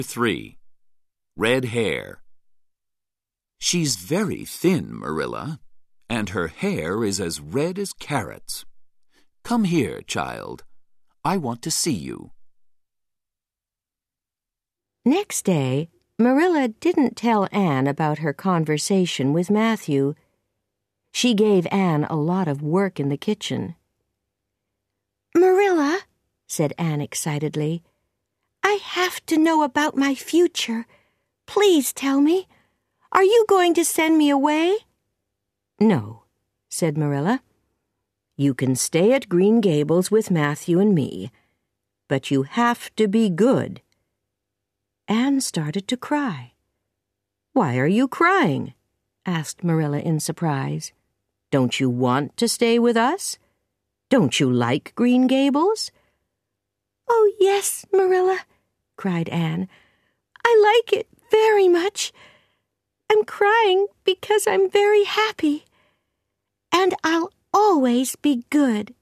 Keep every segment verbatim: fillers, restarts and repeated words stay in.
three. Red hair. She's very thin, Marilla, and her hair is as red as carrots. Come here, child. I want to see you. Next day, Marilla didn't tell Anne about her conversation with Matthew. She gave Anne a lot of work in the kitchen. "Marilla," said Anne excitedly, "I have to know about my future. Please tell me. Are you going to send me away?" "No," said Marilla. "You can stay at Green Gables with Matthew and me, but you have to be good." Anne started to cry. "Why are you crying?" asked Marilla in surprise. "Don't you want to stay with us? Don't you like Green Gables?" "Oh, yes, Marilla," cried Anne. "I like it very much. I'm crying because I'm very happy. And I'll always be good."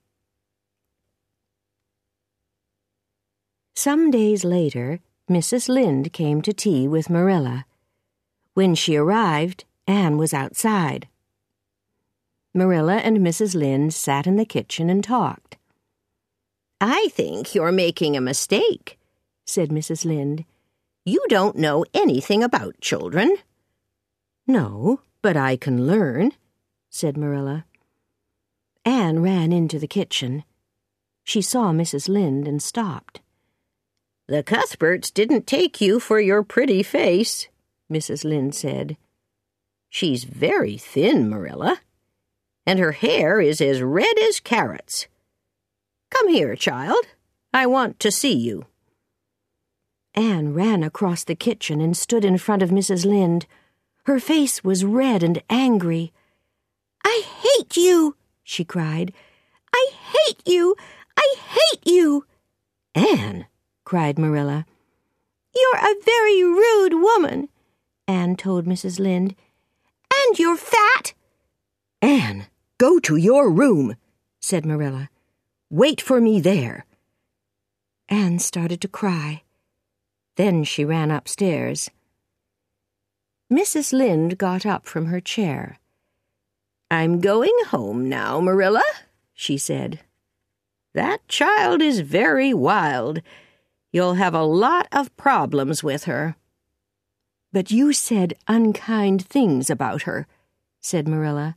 Some days later, Missus Lynde came to tea with Marilla. When she arrived, Anne was outside. Marilla and Missus Lynde sat in the kitchen and talked. "I think you're making a mistake," said Missus Lynde. "You don't know anything about children." "No, but I can learn," said Marilla. Anne ran into the kitchen. She saw Missus Lynde and stopped. "The Cuthberts didn't take you for your pretty face," Missus Lynde said. "She's very thin, Marilla, and her hair is as red as carrots. Come here, child. I want to see you." Anne ran across the kitchen and stood in front of Missus Lynde. Her face was red and angry. "I hate you," she cried. "I hate you! I hate you!" "Anne," cried Marilla. "You're a very rude woman," Anne told Missus Lynde. "And you're fat." "Anne, go to your room," said Marilla. "Wait for me there." Anne started to cry. Then she ran upstairs. Missus Lynde got up from her chair. "I'm going home now, Marilla," she said. "That child is very wild. You'll have a lot of problems with her." "But you said unkind things about her," said Marilla.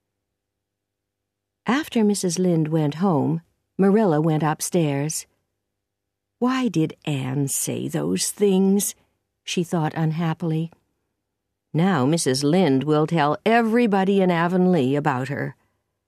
After Missus Lynde went home, Marilla went upstairs. Why did Anne say those things? She thought unhappily. Now Missus Lynde will tell everybody in Avonlea about her.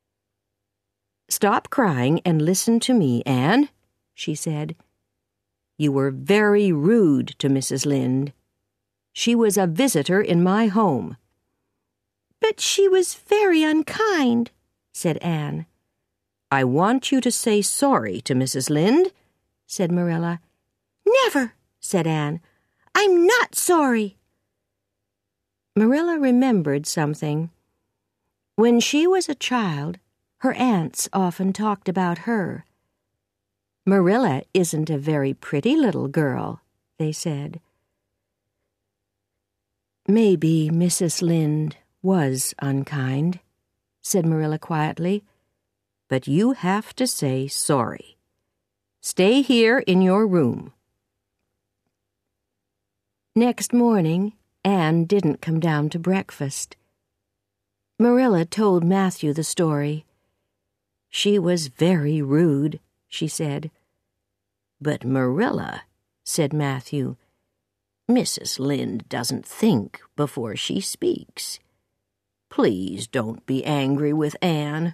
"Stop crying and listen to me, Anne," she said. "You were very rude to Missus Lynde. She was a visitor in my home." "But she was very unkind," said Anne. "I want you to say sorry to Missus Lynde," said Marilla. "Never," said Anne. "I'm not sorry." Marilla remembered something. When she was a child, her aunts often talked about her. "Marilla isn't a very pretty little girl," they said. "Maybe Missus Lynde was unkind," said Marilla quietly. "But you have to say sorry. Stay here in your room." Next morning, Anne didn't come down to breakfast. Marilla told Matthew the story. "She was very rude," she said. "But Marilla," said Matthew, "Missus Lynde doesn't think before she speaks. Please don't be angry with Anne."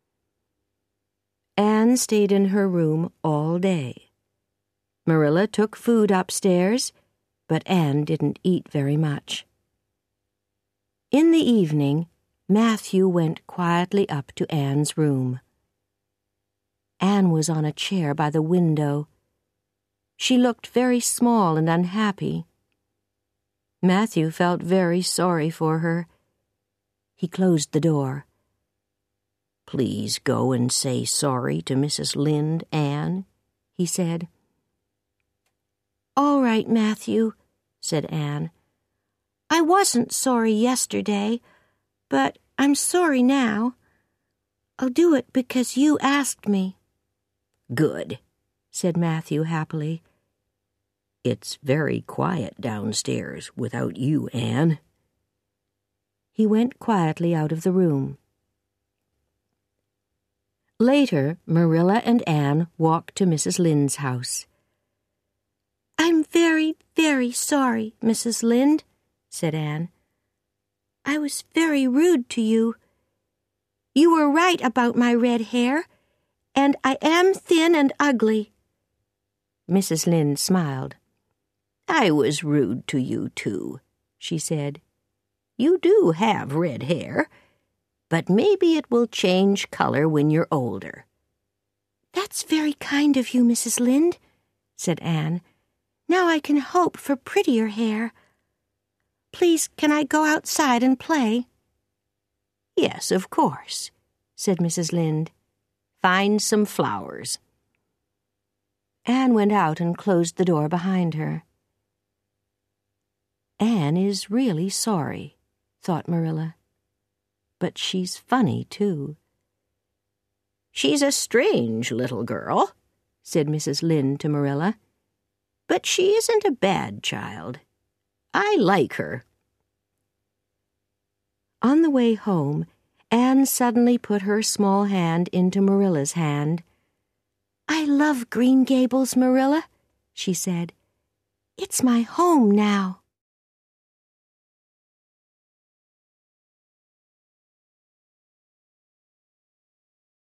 Anne stayed in her room all day. Marilla took food upstairs, but Anne didn't eat very much. In the evening, Matthew went quietly up to Anne's room. Anne was on a chair by the window. She looked very small and unhappy. Matthew felt very sorry for her. He closed the door. "Please go and say sorry to Missus Lynde, Anne," he said. "All right, Matthew," said Anne. "I wasn't sorry yesterday, but I'm sorry now. I'll do it because you asked me." "Good," said Matthew happily. "It's very quiet downstairs without you, Anne." He went quietly out of the room. Later, Marilla and Anne walked to Missus Lynde's house. "I'm very, very sorry, Missus Lynde," said Anne. "I was very rude to you. You were right about my red hair, and I am thin and ugly." Missus Lynde smiled. "I was rude to you, too," she said. "You do have red hair, but maybe it will change color when you're older." "That's very kind of you, Missus Lynde," said Anne. "Now I can hope for prettier hair. Please, can I go outside and play?" "Yes, of course," said Missus Lynde. "Find some flowers." Anne went out and closed the door behind her. Anne is really sorry, thought Marilla. But she's funny, too. "She's a strange little girl," said Missus Lynde to Marilla. "But she isn't a bad child. I like her." On the way home, Anne suddenly put her small hand into Marilla's hand. "I love Green Gables, Marilla," she said. "It's my home now."